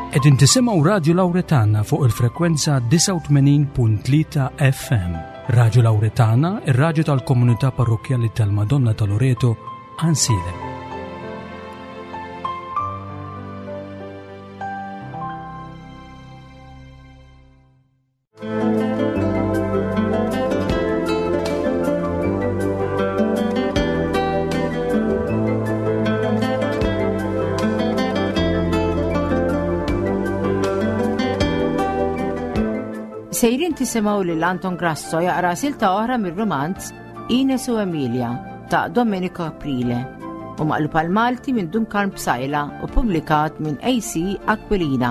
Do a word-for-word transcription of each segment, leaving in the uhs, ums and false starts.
Qegħdin tisimgħu Radio Lawretana fuq il-frekwenza tisa' u tmenin punt tlieta F M. Radio Lawretana, ir-radju tal-Komunità Parrokjali tal-Madonna ta' Loreto, Ansile. Sejrin tisimaw lil Anton Grasso jaqra silta oħra mir-romanz Ines u Emilia ta' Domenico Aprile u maqlub għal Malti minn Duncan Psajla u publikat minn A C Aquilina.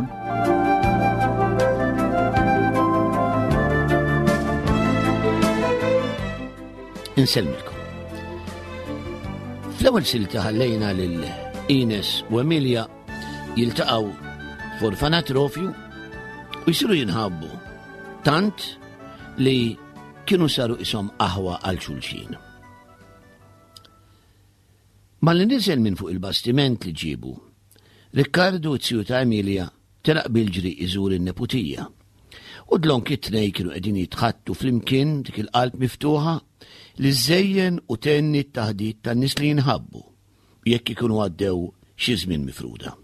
Inselmilkom. Fl-ewwel silta ħallejna lil Ines u Emilia jiltaqgħu f'orfanat Rofju u jsiru jinħabbu tant li kienu saru isom aħwa għal xulxin. Ma li niżel minn fuq il-bastiment li ġibu, Riccardo u t-siju ta' Emilia teraq bil-ġri iżur in-neputija. U dlonk it-tnej kienu qegħdin jitħattu flimkien dik il-qalb miftuħa li żejjen u tenni t-taħdid tan-nies li jinħabbu jekk ikunu għaddew xi żmien mifruda.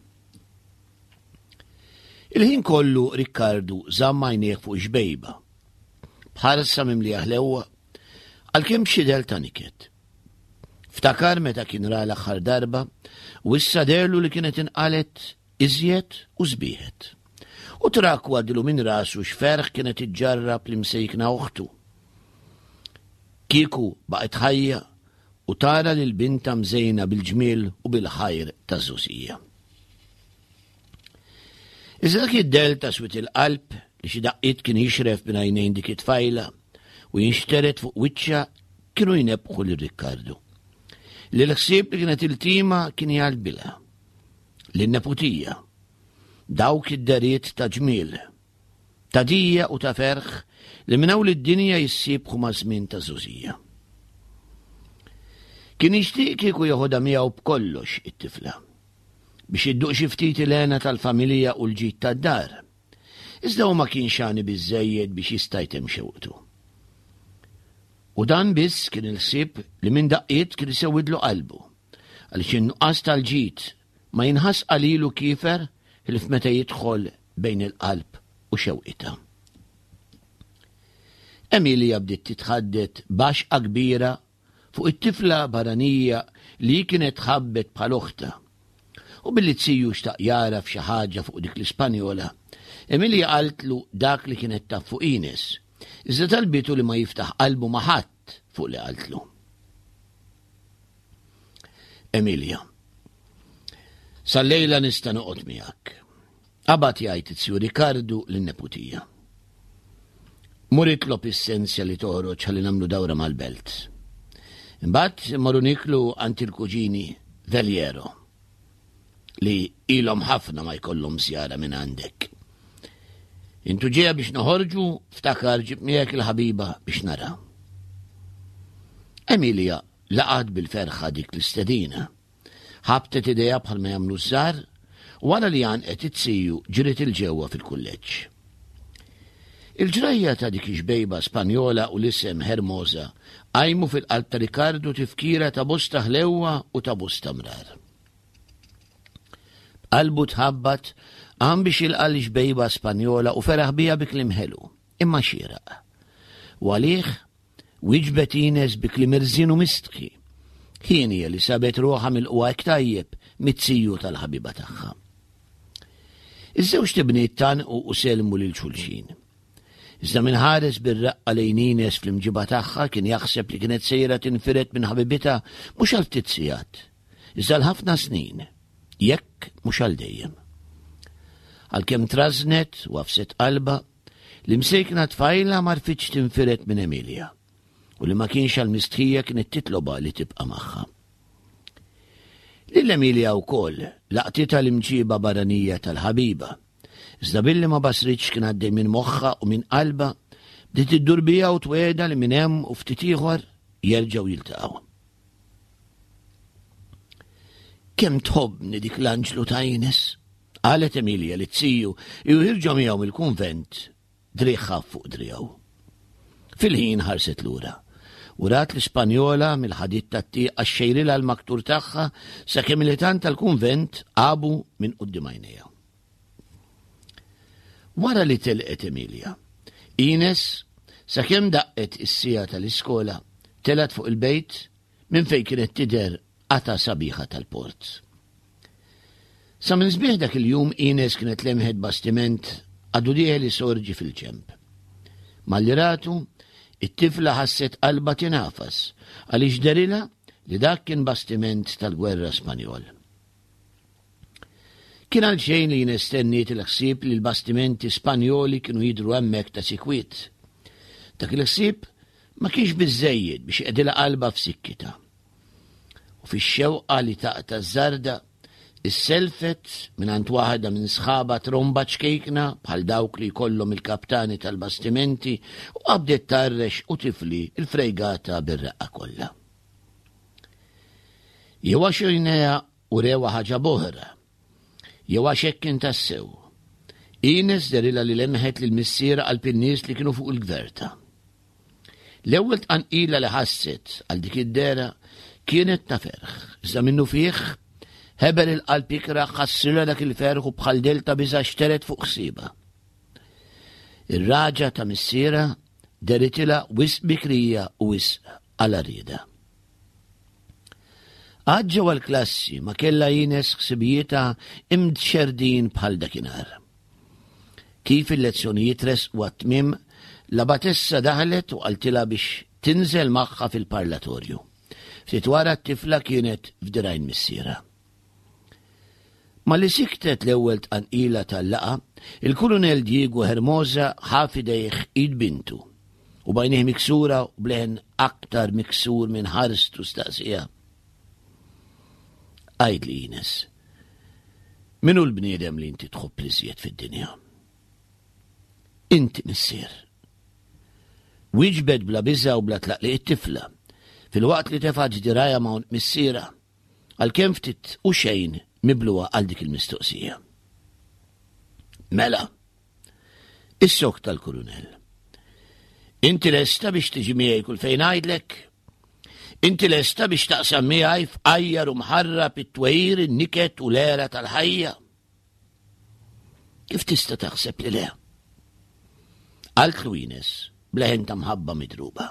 Il-ħin kollu Riccardo żamma jnieħ fuq xbejba, bħarsa mimlija ħlewwa, għalkemm xidel ta' niket. Ftakar meta kien ra l-aħħar darba u issa derlu li kienet inqalet iżjed u sbieħet. U trak għaddilu minn rasu x'ferħ kienet iġġarrab li msejkna uħtu. Kieku baqgħet ħajja u tara lil binta mżejna bil-ġmiel u bil-ħajr ta' żużija. Iżda kid-del ta' swit il-qalb li xi daqqiet kien jixref b'għajnejn dik it-tfajla u jinxteret fuq wiċċa kienu jnebħu lil Riccardo. Li l-ħsieb li kienet il-tima kien jgħalbilha. Lin-neputija, dawk id-dariet ta' ġmiel, ta' dija u ta' ferħ li minnaw lid-dinja jissibħu ma' żmien ta' żużija. Kien jixtieq kieku joħodha miegħu b'kollox it-tifla biex idduq xi ftit il-għena tal-familja u l-ġid tad-dar. Iżda hu ma kienx għani biżżejjed biex jista' jtemm xewqtu. U dan biss kien il-ħsieb li minn daqqiet kien isewwidlu qalbu, għaliex in-nuqqas tal-ġid ma jinħass qalilu kiefer il f'meta jidħol bejn il-qalb u xewqitha. Emilia bdiet titħaddet baxqa kbira fuq it-tifla barranija li kienet ħabbet bħal oħta. U billi tsiju xtaq jara f'xi ħaġa fuq dik l-Ispanjola, Emilia qaltlu dak li kienet taf fuq Ines, iżda talbitu li ma jiftaħ qalbu ma' ħadd fuq li qaltlu. Emilia, sal-lejla nista' noqgħod miegħek. Qabad jgħid it-sju Riccardo lin-neputija. Mur itlob essenzja li toħroġ ħalli nagħmlu dawra mal-belt. Imbagħad marru niklu għand il-kuġini Veliero li ilhom ħafna ma jkollhom żjara minn għandek. Intu ġejja biex noħorġu, ftakar ġib miegħek il-ħabiba biex nara. Emilia laqgħet bil-ferħa dik l-istedina. Ħabtet idejha bħalma jagħmlu żgħar u wara li għanqet it-siju ġriet il-ġewwa fil-kulleġġ. Il-ġrajja ta' dik ix-xbejba Spanjola u l-isem Hermosa għajmu fil-qalb ta' Riccardo tifkira ta' bosta ħlewwa u ta' bosta mrar. Qalbu tħabbat għam biex il-qal xbejba Spanjola u feraħ bija biklim ħelu, imma xieraq. U għalih, wiġbet Ines biklim irzin u mistħi. Kien hija li sabet ruħha mill-qwa tajjeb mit-siju tal-ħabiba tagħha. Iż-żewġ tibniet tanqu u selmu lil xulxin. Iżda minħares bir-raqqa lejn Ines fl-imġiba tagħha kien jaħseb li kienet sejra tinfiret minn ħabibitha mhux għal ftit sigħat, iżda l-ħafna snin. Jekk mhux għal dejjem. Għalkemm trażnet u għafset qalba li msejkna tfajla ma rfitx tinfiret minn Emilia u li ma kienx għal mistħija kienet titloba li tibqa' magħha. Lil Emilia wkoll laqtitha l-imġiba barranija tal-ħabiba, iżda billi ma basritx kien għaddej minn moħħha u minn qalba bdiet iddur biha u tweda li minn hemm u ftit ieħor jerġgħu jiltaqgħu. Kemm tħobbni dik l-anġlu ta' Ines, Qalet Emilia li tziju jirġgħu miegħu mill-kunvent driegħ ħaff fuq driegħu. Fil-ħin ħarset lura u rat l-Ispanjola mill-ħadid tat-tieq għax-xejrilha l-maktur tagħha sakemm il-ħitan tal-kunvent qabu minn quddiem għajnejha. Wara li telqet Emilia, Ines sakemm daqqet is-sija tal-iskola telat fuq il-bejt minn fejn kienet tidher qata sabiħa tal-port. Sa minn sbieħ dak il-jum Ines kienet lemħed bastiment għadu li sorġi fil-ġemp. Malli ratu, it-tifla ħasset qalba tinafas għaliex derilha li dak kien bastiment tal-Gwerra Spanjol. Kien għalxejn li Ines tenniet il-ħsieb li l-bastimenti Spanjoli kienu jidhru hemmhekk ta' sikwit. Dak il-ħsieb ma kienx biżżejjed biex qegħdilha qalba f'sikkita. U fix-xewqa li taqta' żarda is-selfet mingħand waħda minn sħaba tromba ċkejkna bħal dawk li jkollhom il-kaptani tal-bastimenti u qabdet tarrex u tifli il-frejgata bir-raqqa kollha. Jew għax Ejnejha urewa ħaġa boħra, jew għax hekk kien tassew. Ines derilha li lemħet lill-missiera għal pinnies li kienu fuq il-gverta. L-ewwel tqanqila li ħasset għal dik id-dera kienet ta' ferħ, iżda minnu fih ħeber il-qalb ikra ħassila dak il-ferħ u bħal delta biża xteret fuq ħsieba. Ir-raġa ta' missiera deritilha wisq bikrija u wisq għala rieda. Għad ġewwa l-klassi ma kellha Ines ħsibijietha imdxerdin bħal dakinhar. Kif il-lezzjonijiet resqu għat-tmiem l-abatessa daħlet u qaltilha biex tinżel magħha fil-parlatorju. Ftit wara t-tifla kienet f'dirajn missiera. Ma li siktet l-ewwel tqanqila tal-laqa, il-Kulunell Diego Hermosa ħafidejh id bintu u bajnih miksura u bleħen aktar miksur minn ħarstu staqsija. Għajd li Ines, minu l-bniedem li inti tħobb li żjed fid-dinja? Inti missier. Wieġbed bla biża u bla tlaqli it-tifla fil-waqt li tefaġ diraja ma' missiera għalkemm ftit u xejn mibluwa għal dik il-mistoqsija. Mela, is-sok tal-Kulunell. Inti lesta biex tiġi miegħi kull fejn ngħidlek? Inti lesta biex taqsam miegħi f'qajjar u mħarrab it-twejjir, in-niket u l-era tal-ħajja? Kif tista' taħseb li le? Qalt Ines bleħen ta' mħabba midruba.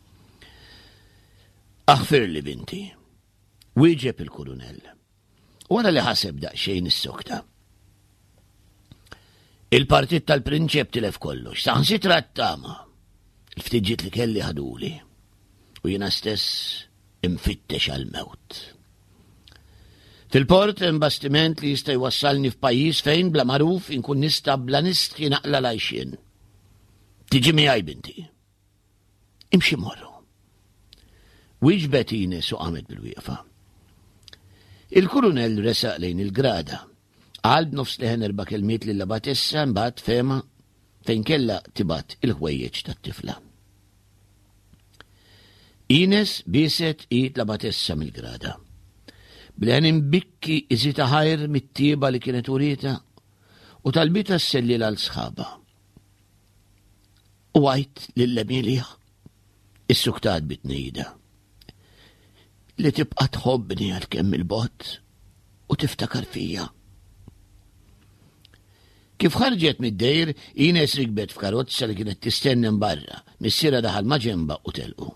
Aħfir li binti, wieġeb il-Kulunell. Wara li ħaseb daqsxejn is-sokta. Il-partit tal-prinċep tilef kollox, saħansitra t-tama. Il-ftiġġiet li kelli ħaduli u jiena stess imfittex għal-mewt. Fil-port hemm bastiment li jista' jwassalni f'pajjiż fejn bla magħruf inkun nista' bla nistħi naqla lajxien. Tiġi miegħi binti. Imxi morru. Wieġbet Ines u qamet bil-wieqfa. Il-Kulunell resaq lejn il-grada. Qal b'nofs leħen erba' kelmiet lill-abatessa mbagħad fema fejn kellha tibat il-ħwejjeġ tat-tifla. Ines biset qiegħed l-abatessa mill-grada. Bleħen imbikki iżita ħajr mit-tieba li kienet urita u talbita s-sellila l-sħaba. U għajt lill-Emilia is-suktat bitnejda li tibqa' tħobbni għalkemm il-bot u tiftakar fija. Kif ħarġet mid-dejr, Ines rikbet f'karozza li kienet tistennem barra, missiera daħal maġemba u telqu.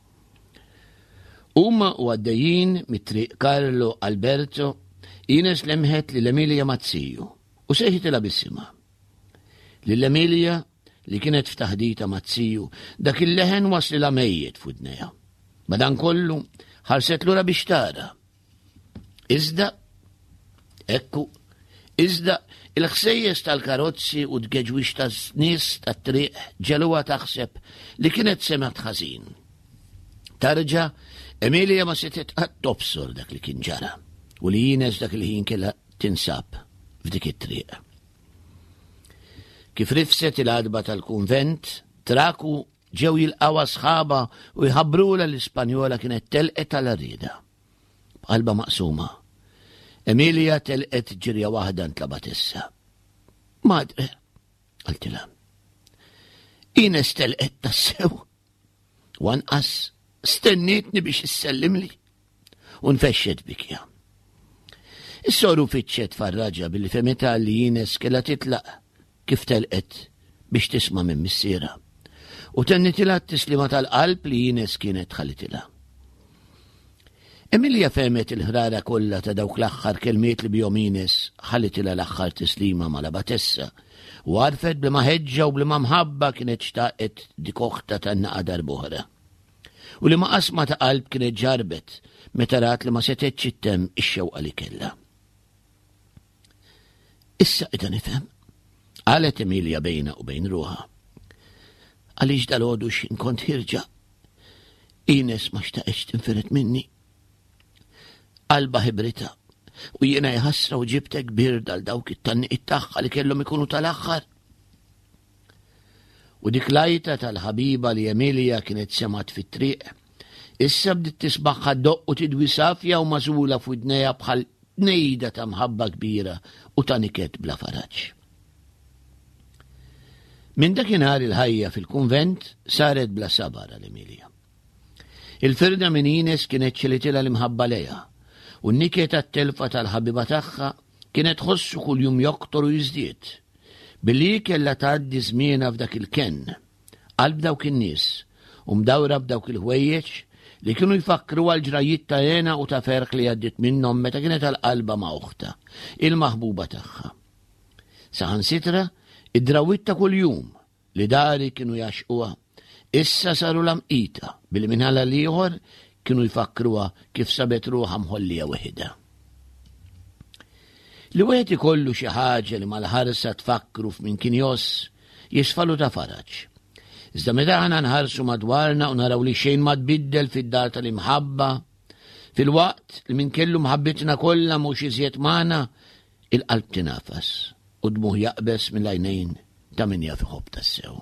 Huma u għaddejjin mit-triq Carlo Alberto, Ines lemħet li l-Emilia Mazziju u seħitilha bisima. Lill-Emilia li kienet f'taħdita Mazziju dak il-leħen wasli la mejjed f'udnejha. Madankollu ħarset lura biex tara. Iżda, ekku, iżda il-ħsejjes tal-karozzi u d-geġwix ta' nies tat-triq ġeluha taħseb li kienet semet ħażin. Tarġa' Emilia ma setet qatt tobsor dak li kien ġara u li Ines dak li ħin kellha tinsab f'dik it-triq. Kif rifset il-għadba tal-kunvent, traku ġew jilqgħu sħaba u jħabbrula l-Ispanjola kienet telqet tal-rieda. B'qalba maqsuma. Emilia telqet ġirja waħda ntlabat issa. Madre, għaltila. Ines telqet tassew. Wanqas stennitni biex issellimli. Unfexxet bikja. Is-soru fitxet farraġa billi femeta li Ines kella titlaq kif telqet biex tisma' minn missiera. U tennitila t-tislima tal-qalb li Ines kienet ħalitila. Emilia femet il-ħrara kollha ta' dawk l-aħħar kelmiet li bihom Ines ħalitila l-aħħar tislima ma' l-abatessa u għarfet bli ma ħeġġa u bli ma mħabba kienet xtaqet dik oħta tan-naqa darb'oħra. U li ma qasma ta' qalb kienet ġarbet meta rat li ma setetx ittemm ix-xewqa li kellha. Issa qed nifhem, qalet Emilia bejna u bejn ruha. Għaliex dal-għodu x'inkont ħirġa. Ines ma xtaqx tinfiret minni. Qalba ħibrita u jiena jħassra u ġibtek bird għal dawk it-tanniqiet tagħha li kellhom ikunu tal-aħħar. U dik lajta tal-ħabiba li Emilia kienet semat fit-triq, issa bdiet tisbaħħa doq u tidwi safja u mażula f'widnejha bħal tnejda ta' mħabba kbira u ta' niket bla faraġġ. Min dakinhar il-ħajja fil-kunvent saret bla sabar għal-Emilia. Il-firda minn Ines kienet ċilitilha l-imħabba lejha u n-niket tat-telfa tal-ħabiba tagħha kienet ħossu kuljum joqtor u jiżdied. Billi kellha tgħaddi żmienha f'dak il-kenn, qalb dawk in-nies u mdawra b'dawk il-ħwejjeġ li kienu jfakru għal ġrajiet ta' Ena u ta' Ferq li għaddit minnhom meta kienet għall-qalba ma' uħta, il-maħbuba tagħha. Saħansitra id-drawit ta' kuljum li dari kienu jaxquha issa saru lamqita billi minħalla l-ieħor kienu jfakruha kif sabet ruħha mħollija weħida. Li wieħed ikollu xi ħaġa li mal-ħarsa tfakru f'min kien joss jisfalu ta' faraġġ. Iżda meta aħna nħarsu madwarna u naraw li xejn ma tbiddel fid-dar tal-imħabba, fil-waqt li min kellu mħabbitna kollha mhux iżjed magħna, il-qalb tinafas u dmuh jaqbes mill-għajnejn ta' min jaf iħobb tassew.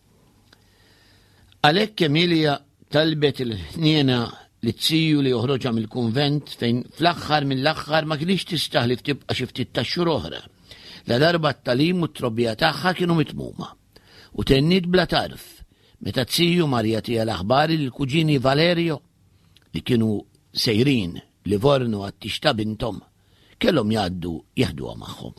Għalhekk Emilia talbet il-ħniena li tziju li joħroġha mill-kunvent fejn fl-aħħar mill-aħħar ma kienx tistaħlif tibqa' xi ftit taxxur oħra. La darba t-talim u t-trobbija tagħha kienu mitmuma. U tennit bla tarf meta tziju Marja tija l-aħbari l-kuġini Valerio li kienu sejrin Livorno għat-tixta bintom kellhom jgħaddu jaħduha magħhom.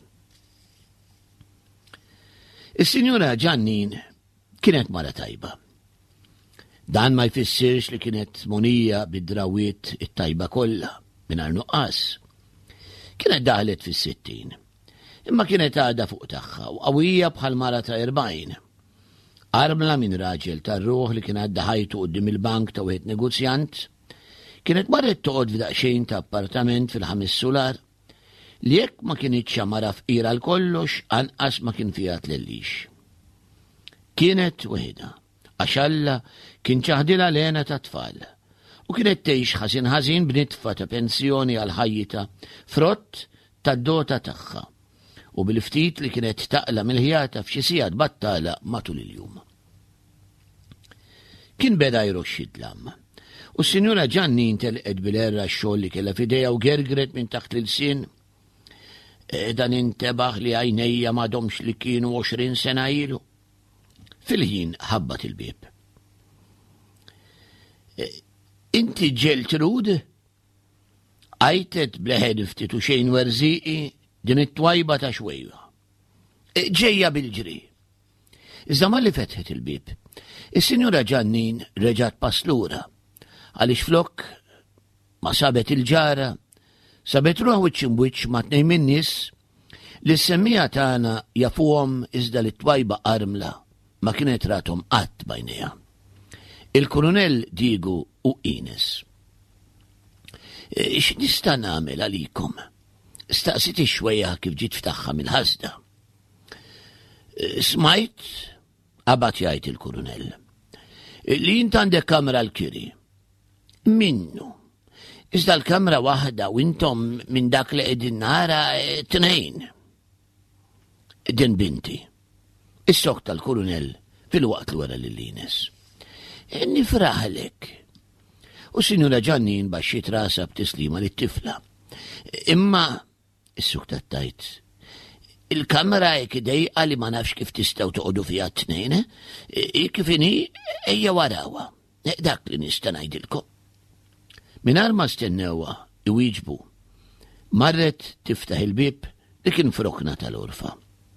Is-Sinjura Ġannin kienet mara tajba. Dan ma jfissirx li kienet monija bid-drawiet it-tajba kollha mingħajr nuqqas. Kienet daħlet fis-sittin, imma kienet għadha fuq tagħha u qawwija bħal mara ta' erbgħin. Armla minn raġel tar-ruħ li kien għadda ħajtu quddiem il-bank ta' wieħed negozjant, kienet marret toqgħod f'daqsxejn ta' appartament fil-ħames sular li jekk ma kienitx mara fqira l-kollox anqas ma kien fiha tlellix. Kienet weħida għax Alla kien ċaħdilha lena ta' tfal u kienet tgħix ħażin ħażin b'nitfa ta' pensjoni għal ħajjita frott tad-dota tagħha u bil-ftit li kienet taqla mill-ħjata f'xi sigħat battala matul il-jum. Kien beda jroxxi d-lam u s-Sinjura Ġannin telqet bil-erra x-xogħol li kellha f'idejha u gergret minn taħt l-sin. Dan intebaħ li għajnejja m'għadhomx li kienu għoxrin sena ilu. Fil-ħin ħabbat il-bib. Inti ġelt rud? Għajtet bleħed ftit u xejn werżiqi din it-twajba ta' xwejja. Ġejja bil-ġri. Iżda ma li fetħet il-bib. Is-Sinjura Ġannin reġat paslura għaliex flok ma sabet il-ġara, sabet ruħ wiċċ imwiċċ ma' tnejn min-nies li s-semmija tagħna jafuhom iżda li t-twajba armla ma kienet rathom qatt bajnejha. Il-Kolonel Diego u Ines. X'nista' nagħmel għalikom? Staqsit xwejja kif ġiet ftaħħa mill-ħasda. Smajt, qabad jgħid il-Kolonel, li int għandek kamra l-kiri. Minnu. Iżda l-kamra waħda u intom minn dak li qegħdin nara tnejn. Din binti. Is-sok tal-Kolonel fil-waqt li wara lil-Ines. Nifraħlek. U Sinjura Ġannin baxxiet rasa b'tislima lit-tifla. Imma is-suktat tajt. Il-kamera jekk dejqa li ma nafx kif tistgħu toqgħodu fiha t-tnejn, kif inhi ejja warawha. Dak li nista' ngħidilkom. Mingħajr ma stennewha iwieġbu, marret tiftaħ il-bib li kien frokna tal-orfa.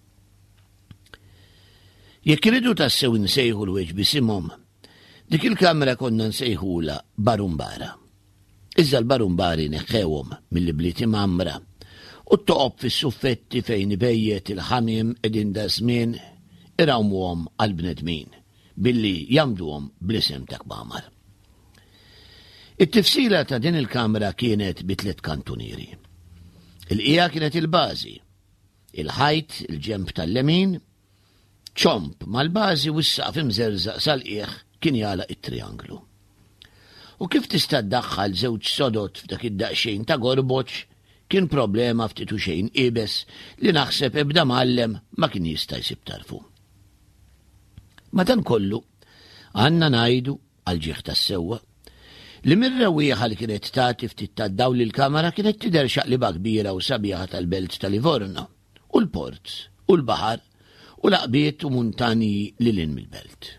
Jekk iridu tassew nsejħu l-weġ bisimhom, dik il-kamra konna nsejħula barumbara. Iżda l-barumbari neħħewhom mill-bliet imamra u toqob fis-suffetti fejn ibejjet il-ħamiem qegħdin da żmien irawmuhom għall-bnedmin billi jamduhom bl-isem ta' kmamar. It-tifsila ta' din il-kamra kienet bi tliet kantunieri. Il-qija kienet il-bażi, il-ħajt il-ġemp tal-lemin, ċomp mal-bażi u s-saqf imżerżaq sal-qiegħ kien jala it-trianglu. U kif tista' ddaħħal żewġ sodot f'dak id-daqsxejn ta' gorboċ kien problema ftit u xejn qiebes li naħseb ebda mgħallem ma kien jista' jsib tarfu. Madankollu għandna ngħidu għal ġieħ tas-sewwa li mir-rewwieħa li kienet tagħti ftit tad-dawl il-kamera kienet tidher xaqliba kbira u sabiħa tal-belt tal-Livorno u l-port u l-baħar u laqbiet u muntanji lil hinn mill-belt.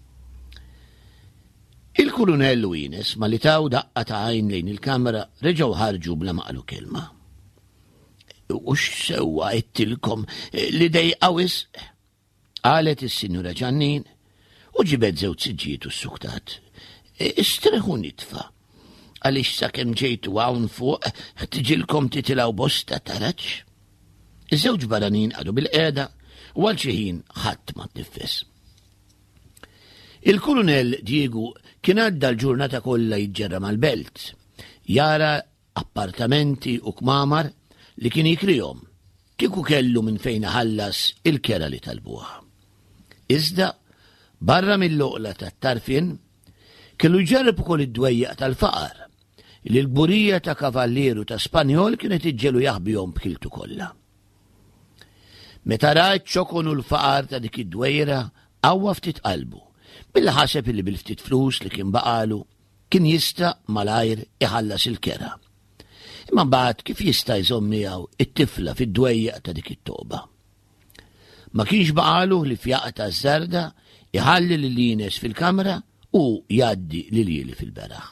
Il-Kulunell u Ines ma li taw daqqa ta' għajn lejn il-kamera reġgħu ħarġu bla ma qalu kelma. U x'sewwa qedtilkom li dejqa wisq? Qalet is-Sinjura Ġannin u ġibet żewġ siġġiet u s-suktat. Istreħu nitfa' għaliex sakemm ġejtu hawn fuq tiġilkom titilgħu bosta taraġġ. Iż-żewġ barranin għadu bil-qiegħda u għal xi ħin ħadd ma tnifes. Il-Kulunell Diegu kien għadda l-ġurnata kollha jiġġerra mal-belt, jara appartamenti u kmamar li kien jikrihom kieku kellu minn fejn ħallas il-kera li talbuha. Iżda barra mill-loqla tat-tarfien kellu jġarreb ukoll id-dwejjaq tal-faqar li l-gburija ta' kavalleru ta' Spanjol kienet iġġelu jaħbihom b'kiltu kollha. Meta ra ċokonu l-faqar ta' dik id-dwejra qawwa ftit qalbu billi ħaseb li bil-ftit flus li kien baqalu kien jista' malajr iħallas il-kera. Imma mbagħad kif jista' jżomm miegħu it-tifla fid-dwejjaq ta' dik it-toqba. Ma kienx baqalu li fjaqa ta' żarda iħalli lil Ines fil-kamra u jgħaddi lil jili fil-beraħ.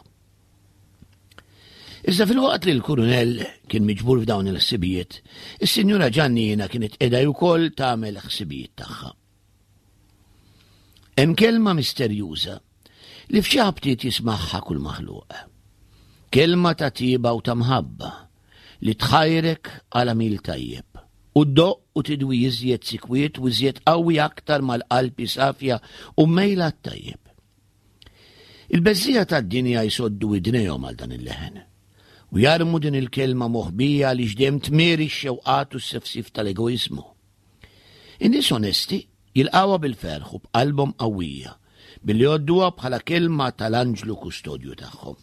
Iżda fil-waqt li l-Kulunell kien miġbur f'dawn il-ħsibijiet, is-Sinjura Ġannina kienet qiegħda wkoll tagħmel ħsibijiet tagħha. Hemm kelma misterjuża li f'xi ħabtiet jismagħha kull maħluq. Kelma ta' tieba u ta' mħabba li tħajrek għal mil tajjeb u ddoq u tidwi iżjed sikwiet u iżjed qawwi aktar mal-qalb safja u mejla tajjeb. Il-beżżija tad-dinja jsoddu idnejhom għal dan il-leħen u jarmu din il-kelma moħbija li ġdem tmieri x-xewqat u s-sefsif tal-egoizmu. In-nies onesti jilqawha bil-ferħ u b'qalbhom qawwija billi jgħodduha bħala kelma tal-anġlu kustodju tagħhom.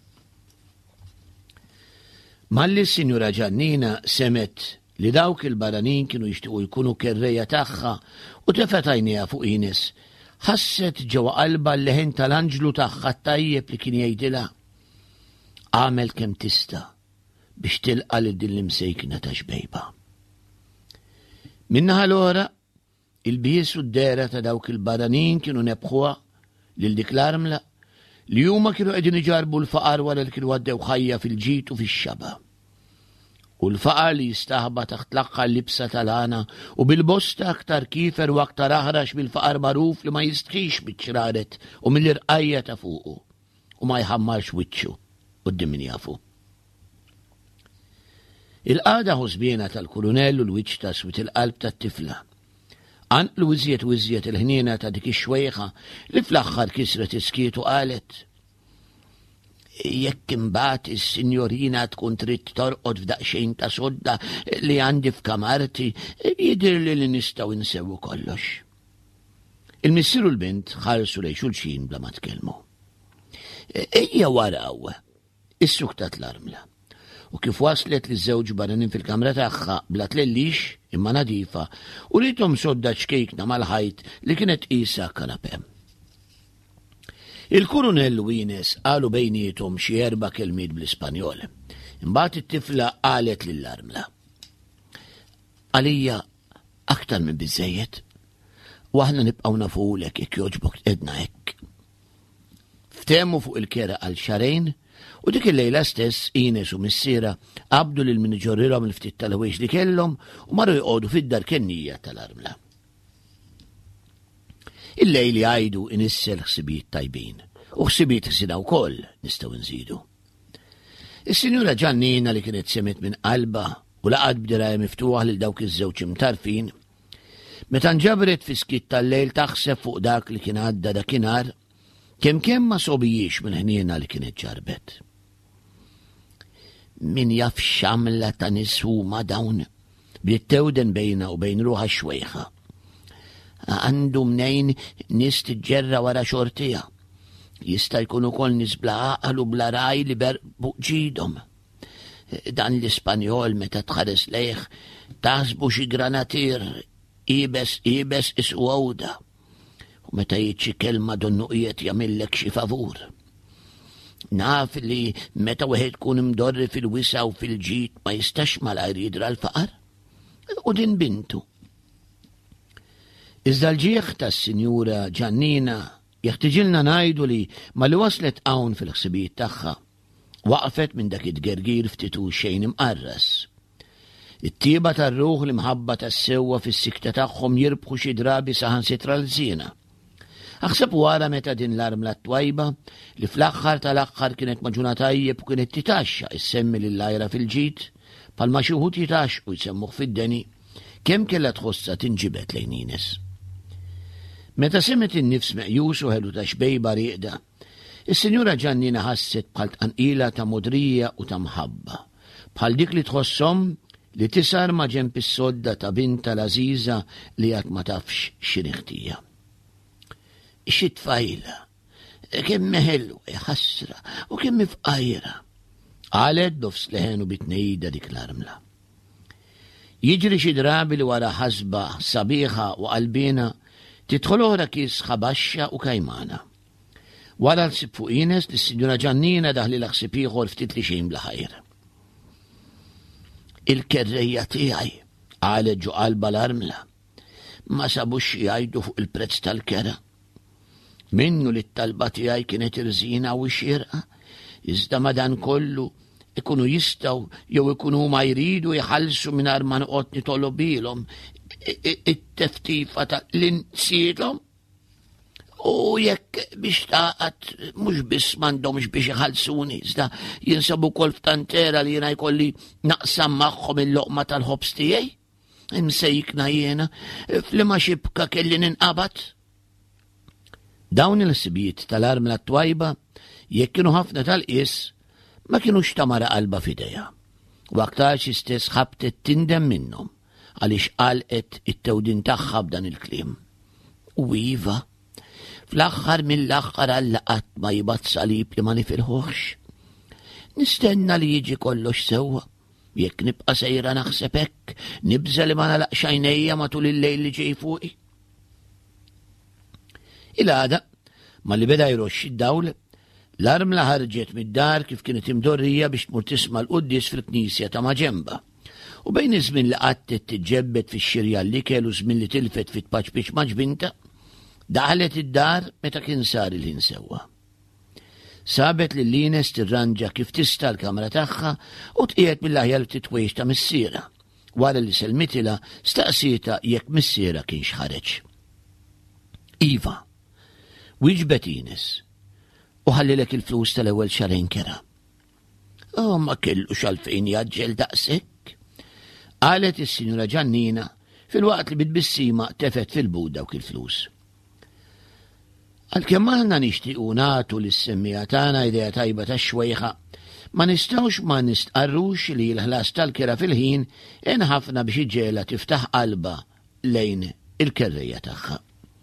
Malli s-Sinjura Ġannina semet li dawk il-barranin kienu jixtiequ jkunu kerreja tagħha u tefet għajnejha fuq Ines, ħasset ġewwa qalba l-leħen tal-anġlu tagħha tajjeb li kien jgħidilha għamel kemm tista' biex tilqa' lil din l-imsejkna ta' xbejba. Minnaħa l-oħra, il-bies u d-dera ta' dawk il-barranin kienu nebħuha lil dik l-armla li huma kienu qegħdin iġarbu l-faqar wara li kienu għaddew ħajja fil-ġid u fix-xaba. U l-faqar li jistaħba taħt l-aqqa libsa tal-għana u bil-bosta aktar kifer u aktar aħrax bil-faqar magħruf li ma jistħix biċ-ċraret u mill-irqajja ta' fuqu u ma jħammarx wiċċu quddiem min jafu. Il-qagħda ħosbiena tal-Kulunell u l-wiċċ ta' swit il-qalb tat-tifla. Għanqlu iżjed u iżjed il-ħniena ta' dik ix-xwejħa li fl-aħħar kisret iskiet u qalet jekk imbagħad is-Sinjorina tkun trid torqod f'daqsxejn ta' sodda li għandi f'kamarti, jidhirli li nistgħu nsewwu kollox. Il-missier u l-bint ħarsu lejn xulxin bla ma tkellmu. Ejja waraw, is-suktat l-armla. U kif waslet li żewġ barranin fil-kamra tagħha bla tlellix imma nadifa u rithom sodda ċkejkna mal-ħajt li kienet qisha kanapè. Il-Kulunell u Ines qalu bejniethom xi erba' kelmiet bl-Ispanjol. Imbagħad it-tifla qalet lill-armla. għalija aktar minn biżejjed. U aħna nibqgħu nafulek jekk jogħġbok edna hekk. Ftemmu fuq il-kera għal xarejn u dik il-lejla stess Ines u missiera qabdu lil min iġorrilhom il-ftit tal-ħwejx li kellhom u marru jqogħdu fid-dar kennija tal-armla. Il-lejli għajdu inissel ħsibijiet tajbin u ħsibijiet ħsina wkoll nistgħu nżidu. Is-Sinjura Ġannina li kienet semet minn qalba u laqgħet b'dirgħa miftuħa lil dawk iż-żewġ imtarfin, meta nġabret fi skit tal-lejl taħseb fuq dak li kien għadda dakinhar, kemm kemm ma sobijiex minn ħniena li kienet ġarbet. Min jaf xamla ta' nishuma dawn blit-tewden bejna u bejn ruħa xwejħa. Għandu mnejn nis tiġġerra wara xortija. Jista' jkun ukoll nies bla għaqal u bla raj li berbu ġidhom. Dan l-Ispanjol meta tħares lejh taħsbu xi granatir ibes ibes isqu għawda. U meta jiġi kelma donnu qiegħed jagħmillek xi favur. Naf li meta wieħed kun imdorri fil-wisa u fil-ġid ma jistax malajr jidra l-faqar. U din bintu. Iżda l-ġieħ tas-Sinjura Ġannina jeħtieġilna ngħidu li malli waslet hawn fil-ħsibijiet tagħha waqfet minn dak id-gergir ftitu xejn imqarras. It-tieba tar-ruħ li mħabba tas-sewwa fis-sikta tagħhom jirbħu xi drabi saħansitra l-żiena. Aħseb wara meta din l-armla t-twajba li fl-aħħar tal-aħħar kienet maġuna tajjeb u kienet titaxxa issemmi lill-ajra fil-ġid palma xi wħud jitaxxu jsemmuh fid-deni kemm kellha tħossha tinġibed lejn Ines. Meta semet in-nifs meqjus u ħelu ta' xbejba rieqda, is-Sinjura Ġannina ħasset bħal tqanqila ta' mudrija u ta' mħabba, bħal dik li tħosshom li tisar ma' ġenb is-sodda ta' binta l-Ażiża li għad ma tafx x'inhi. Xi tfajla, kemm ħelwa ħasra u kemm fqajra, qalet dofs leħen u bitnejda dik l-armla. Jiġri xi drabi li wara ħasba sabiħa u qalbina tidħol oħra kis ħabaxxa u kajmana. Wara l-sib fuq Ines li s-Sinjura Ġannina daħli l-ħsib ieħor ftit li xejn bla ħajr. Il-kerrejja tiegħi qalet ġu qalba l-armla ma sabux jgħidu fuq il-prezz tal-kera. Minnu li t-talba tiegħi kienet irżina u xierqa, iżda madankollu ikunu jistgħu jew ikunu ma jridu jħallsu mingħajr ma noqgħod nitollob ilhom it-teftifa ta' l-insielhom. U jekk biex taqat mhux biss m'għandhomx biex iħallsuni, iżda jinsabu wkoll f'tantera li jiena jkolli naqsam magħhom il-loqma tal-ħobs tiegħi. Imsejkna jiena f'liema xibka kelli ninqabad. Dawn il-ħsibijiet tal-armla t-twajba jekk kienu ħafna tal-qis ma kienux ta' mara qalba f'idejha. U aktar xi stess ħabtet tindem minnhom għaliex qalqet it-tewdin tagħha b'dan il-kliem. U iva, fl-aħħar mill-aħħar allaqat ma jibgħat salib li ma nifilħuhx. Nistenna li jiġi kollox sewwa. Jekk nibqa' sejra naħseb hekk, nibża li ma nalaqx għajnejja matul il-lejl li ġej fuqi. Il-għada, ma li beda jroxx id-dawl, l-armla ħarġet mid-dar kif kienet imdorrija biex tmur tisma' l-qudies fil-knisja ta' Maġemba. U bejn iż-żmien li qattet tiġġebbed fix-xirja l-ikel u żmien li tilfet fit-tpaċpiċ maġbinta, daħlet id-dar meta kien sar il-ħin sewwa. Sabet li l-Ines tirranġa kif tista' l-kamra tagħha u tqiegħed mill-aħjar titwejx ta' missiera. Wara li selmitilha staqsieta jekk missiera kienx ħareġ. Iva, wieġbet Ines u ħallilek il-flus tal-ewwel xarejn kera. Oh, ma kellux għalfejn jaġġel daqshekk. Qalet is-Sinjura Ġannina fil-waqt li bit-bissima tefet fil-bud dawk il-flus. Għalkemm aħna nixtiequ nagħtu lis-semmija tagħna idea tajba tax-xwejħa, ma nistgħux ma nistqarrux li l-ħlas tal-kera fil-ħin hemm ħafna biex iġġielha tiftaħ qalba lejn il-kerrejja tagħha.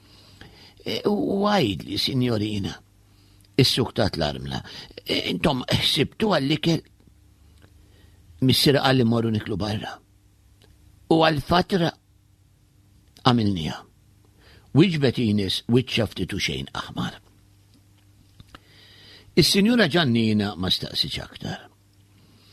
U għajdli, Sinjorina, is-suktat l-armla, intom ħsibtu għall-ikel? Missier qalli morru niklu barra. U għal-fatra għamilnija. Wieġbet Ines wiċċa ftitu xejn aħmar. Is-Sinjura Ġannina ma staqsitx aktar.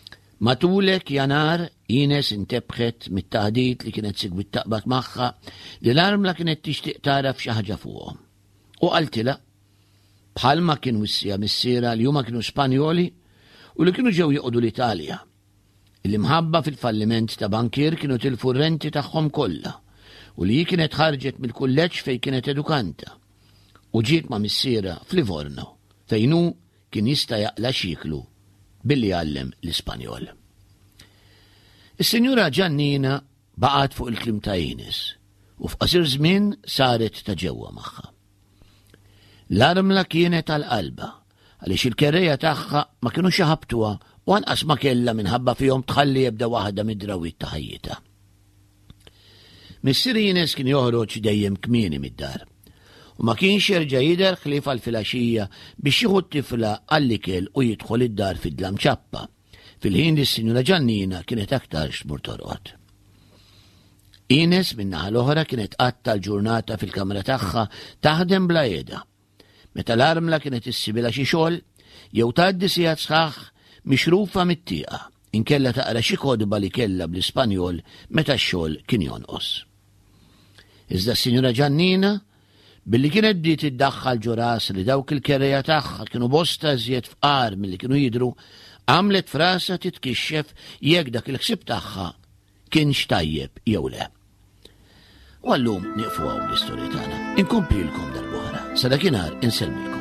Matulek janar Ines intebħet mit-taħdit li kienet sigwit taqbad magħha li l-armla kienet tixtieq taraf xi ħaġa fuqhom. U qaltilha bħalma kien wissija missiera li huma kienu Spanjoli u li kienu ġew joqogħdu l-Italja. Illi mħabba fil-falliment ta' bankier kienu tilfu r-renti tagħhom kollha u li kienet ħarġet mill-kulleġġ fejn kienet edukanta. U ġiet ma' missiera f'Livorno fejn hu kien jista' jaqla xiklu billi jgħallem l-Ispanjol. Is-Sinjura Giannina baqgħet fuq il-klim ta' Ines u f'qasir żmien saret ta' ġewwa magħha. L-armla kienet għall-qalba għaliex il-kerreja tagħha ma kienu xaħabtuha u anqas ma kellha minħabba fihom tħalli jibda waħda mid-drawwiet ta' ħajjitha. Missier Ines kien joħroġ dejjem kmieni mid-dar u ma kienx jerġa' jidher ħlief għall-filgħaxija biex jieħu t-tifla għall-ikel u jidħol id-dar fid-dlam ċappa, fil-ħin li s-Sinjura Giannina kienet aktar xmur torqod. Ines min-naħa l-oħra kienet qatta l-ġurnata fil-kamra tagħha taħdem bla qiegħda. Meta l-armla kienet issibilha xi xogħol jew tgħaddi sigħat sħaħ mixrufa mit-tieqa inkella taqra xi kodba li kellha bl-Ispanjol meta x-xogħol kien jonqos. Iżda s-Sinjura Giannina billi kienet bdiet iddaħħal ġuras li dawk il-kerreja tagħha kienu bosta żjed fqar milli kienu jidhru, għamlet frasa titkixxef jekk dak il-ħsieb tagħha kienx tajjeb jew le. U allum nieqfu hawn l-istorja tagħna. Inkomplilkom darb'oħra. Sa dakinhar insellmilkom.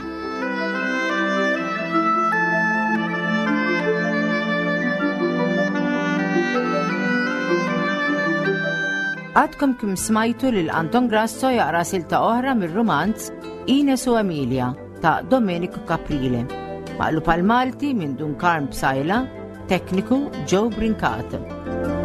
Għadkom kim smajtu lil Anton Grasso jaqra silta oħra mir-romanz Ines u Emilia ta' Domenico Caprile. Maqlub għal Malti minn Dunkarn Bsajla, tekniku Joe Brincat.